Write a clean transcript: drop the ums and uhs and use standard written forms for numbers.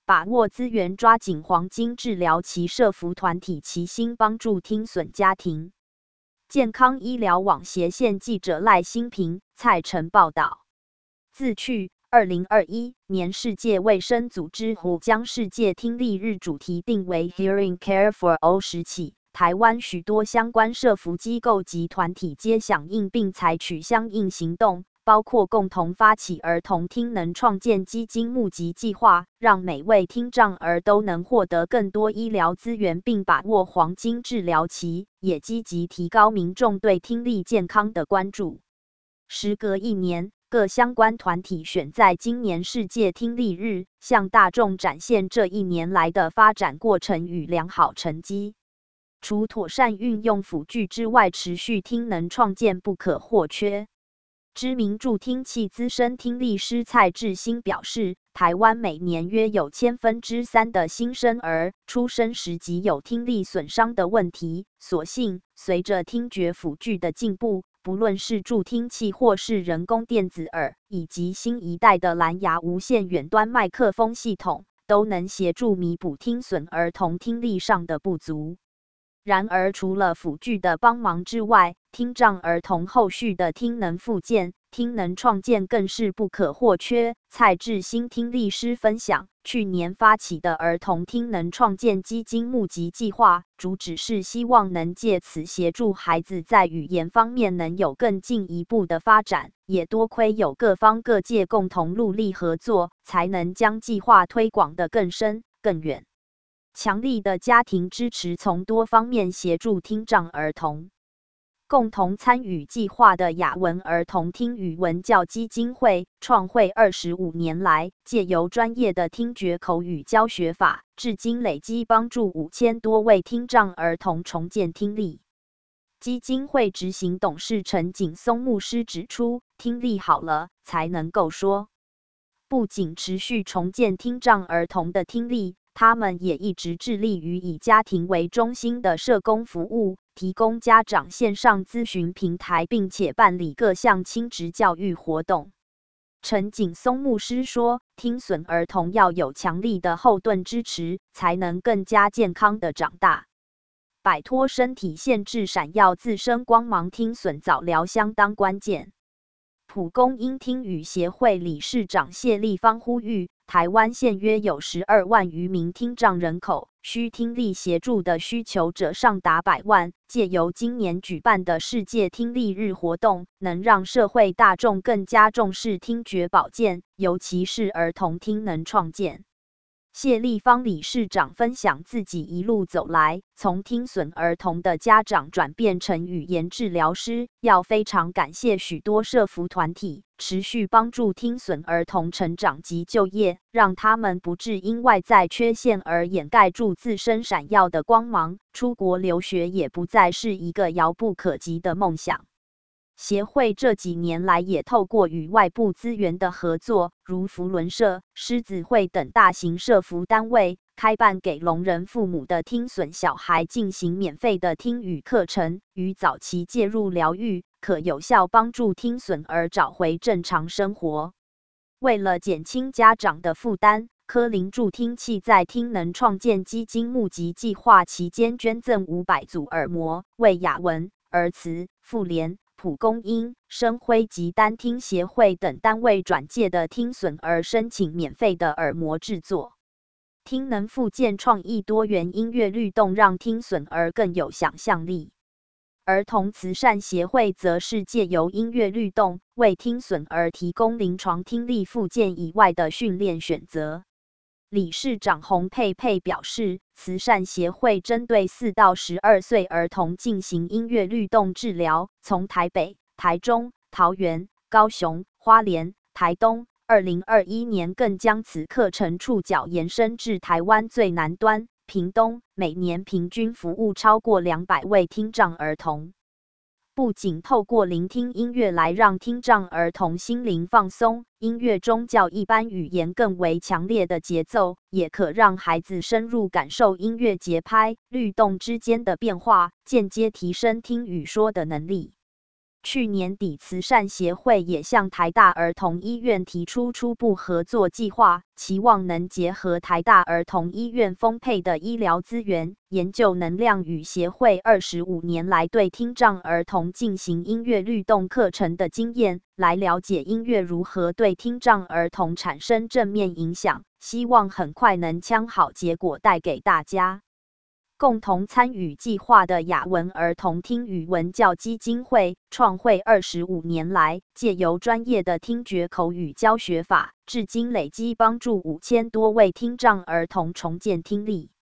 把握资源，抓紧黄金治疗期，社福团体齐心帮助听损家庭。健康医疗网协线记者赖新平、蔡晨报道。自去2021年世界卫生组织 WHO 将世界听力日主题定为 Hearing Care for All 时起，台湾许多相关社福机构及团体皆响应并采取相应行动，包括共同发起儿童听能创建基金募集计划，让每位听障儿都能获得更多医疗资源并把握黄金治疗期，也积极提高民众对听力健康的关注。时隔1年，各相关团体选在今年世界听力日，向大众展现这1年来的发展过程与良好成绩。除妥善运用辅具之外，持续听能创建不可或缺。知名助听器资深听力师蔡志兴表示，台湾每年约有3%的新生儿出生时即有听力损伤的问题。所幸，随着听觉辅具的进步，不论是助听器或是人工电子耳，以及新一代的蓝牙无线远端麦克风系统，都能协助弥补听损儿童听力上的不足。然而，除了辅具的帮忙之外，听障儿童后续的听能复健、听能创建更是不可或缺。蔡志兴听力师分享，去年发起的儿童听能创建基金募集计划，主旨是希望能借此协助孩子在语言方面能有更进一步的发展，也多亏有各方各界共同努力合作，才能将计划推广得更深更远。强力的家庭支持从多方面协助听障儿童。共同参与计划的雅文儿童听语文教基金会创会25年来，借由专业的听觉口语教学法，至今累积帮助5000多位听障儿童重建听力。基金会执行董事陈景松牧师指出，听力好了才能够说。不仅持续重建听障儿童的听力，他们也一直致力于以家庭为中心的社工服务，提供家长线上咨询平台，并且办理各项亲职教育活动。陈景松牧师说，听损儿童要有强力的后盾支持，才能更加健康的长大。摆脱身体限制，闪耀自身光芒，听损早疗相当关键。蒲公英听语协会理事长谢立方呼吁，台湾现约有12万余名听障人口，需听力协助的需求者上达100万。借由今年举办的世界听力日活动，能让社会大众更加重视听觉保健，尤其是儿童听能创建。谢立方理事长分享自己一路走来，从听损儿童的家长转变成语言治疗师，要非常感谢许多社福团体，持续帮助听损儿童成长及就业，让他们不致因外在缺陷而掩盖住自身闪耀的光芒，出国留学也不再是一个遥不可及的梦想。协会这几年来也透过与外部资源的合作，如扶轮社、狮子会等大型社福单位，开办给聋人父母的听损小孩进行免费的听语课程，与早期介入疗愈，可有效帮助听损儿找回正常生活。为了减轻家长的负担，科林助听器在听能创建基金募集计划期间捐赠500组耳膜，为雅文、儿慈、妇联、蒲公英、生辉及单听协会等单位转介的听损儿申请免费的耳膜制作。听能复健创意多元音乐律动，让听损儿更有想象力。儿童慈善协会则是借由音乐律动，为听损儿提供临床听力复健以外的训练选择。理事长洪佩佩表示，慈善协会针对4到12岁儿童进行音乐律动治疗，从台北、台中、桃园、高雄、花莲、台东，2021年更将此课程触角延伸至台湾最南端屏东，每年平均服务超过200位听障儿童。不仅透过聆听音乐来让听障儿童心灵放松，音乐中较一般语言更为强烈的节奏，也可让孩子深入感受音乐节拍、律动之间的变化，间接提升听与说的能力。 去年底，慈善协会也向台大儿童医院提出初步合作计划，期望能结合台大儿童医院丰沛的医疗资源，研究能量与协会25年来对听障儿童进行音乐律动课程的经验，来了解音乐如何对听障儿童产生正面影响，希望很快能将好结果带给大家。共同参与计划的雅文儿童听语文教基金会创会25年来，借由专业的听觉口语教学法，至今累积帮助5000多位听障儿童重建听力。